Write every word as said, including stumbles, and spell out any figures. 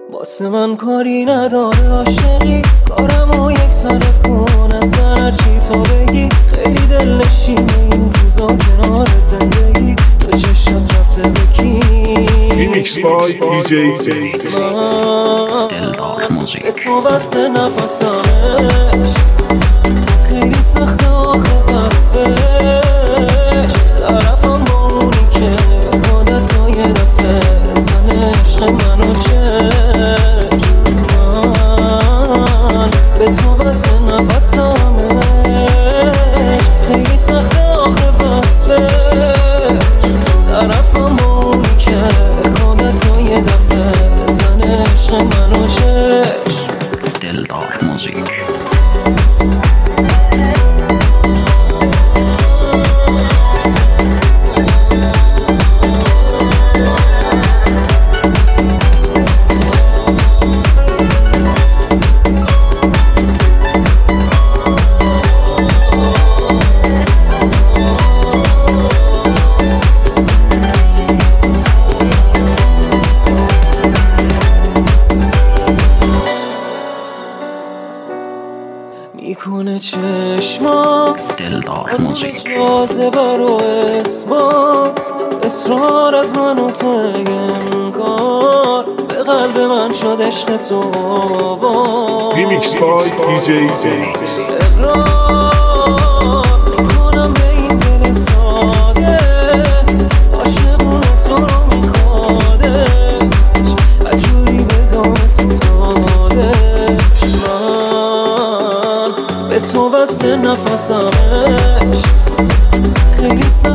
واسه من کاری نداره عاشقی، کارمو یک سر کن از هر چی تو بگی. خیلی دلنشینه این روزا کنار زندگی، تو چشات رفته بکی. Remix by دی جی دیویس. دلدار موزیک. به تو بسته نفسمش خیلی سخته آخه پسش. طرفم با اونی که خودتو یه دفعه زنه عشق منو چشم. من به تو بسته نفسمش خیلی سخته آخه پسش. طرفم با اونی که خودتو یه دفعه زنه عشق منو چشم. دلدار موزیک. میکنه چشمات دلدار موزیک. جاذبه رو اثبات، اصرار از من و تو انگار به قلب من شد عشق تو آواز. Remix by دی جی دیویس. اقرار میکنم به این دل ساده، عاشقونه تو رو میخوادش، عجوری به دامت افتادش. من به تو بسته نفسمش خیلی